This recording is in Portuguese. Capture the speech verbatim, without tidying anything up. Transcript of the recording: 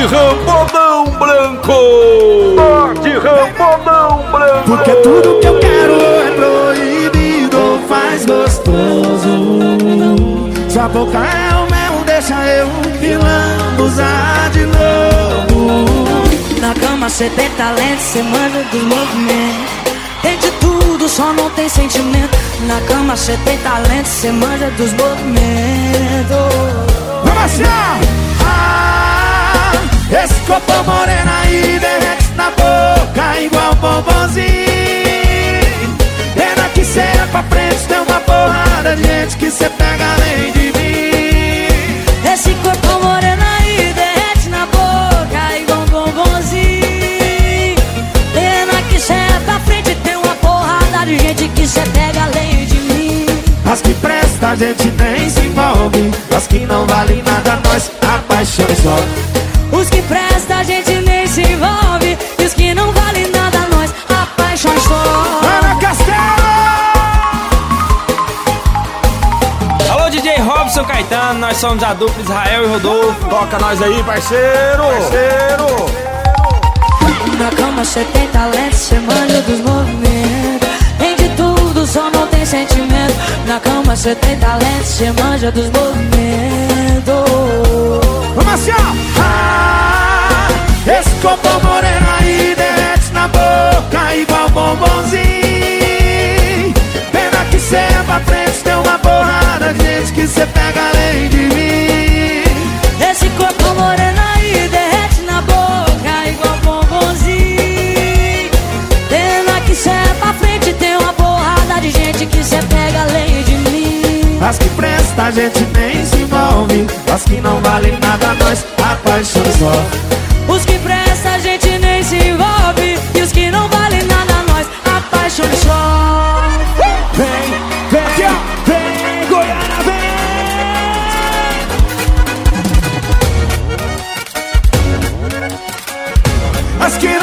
Rambonão Branco! Norte Rambonão Branco! Porque tudo que eu quero é proibido, faz gostoso. Sua boca é o mel, deixa eu me lambuzar de novo. Na cama cê tem talento, cê manja dos movimentos. Tem de tudo, só não tem sentimento. Na cama cê tem talento, cê manja dos movimentos. Vamos assim, ah, esse copo moreno aí derrete na boca igual bombonzinho. Pena que cê é pra frente, tem uma porrada de gente que cê pega além de mim. Esse corpo moreno aí derrete na boca igual um bombonzinho. Pena que cê é pra frente, tem uma porrada de gente que cê pega além de mim. As que presta a gente nem se envolve, as que não valem nada nós apaixonamos só. Os que presta a gente nem se envolve, e os que não valem nada nós apaixonamos só. Ana Castelo! Alô, D J Robson Caetano, nós somos a dupla Israel e Rodolfo. Toca nós aí, parceiro! Parceiro! Na cama cê tem talento, cê manja dos movimentos. Tem de tudo, só não tem sentimento. Na cama cê tem talento, cê manja dos movimentos. Vamos assim, ó! Ah, esse copo moreno aí derrete na boca igual bombonzinho. Pena que cê é pra frente, tem uma porrada de gente que cê pega além de mim. Esse corpo moreno aí derrete na boca igual bombonzinho. Pena que cê é pra frente, tem uma porrada de gente que cê pega além de mim. As que presta a gente nem se envolve, as que não valem nada nós apaixonamos só. Os que presta a gente nem se envolve, e os que não valem nada nós apaixonamos só. Vem, vem, aqui, ó, vem, Goiânia, vem! As que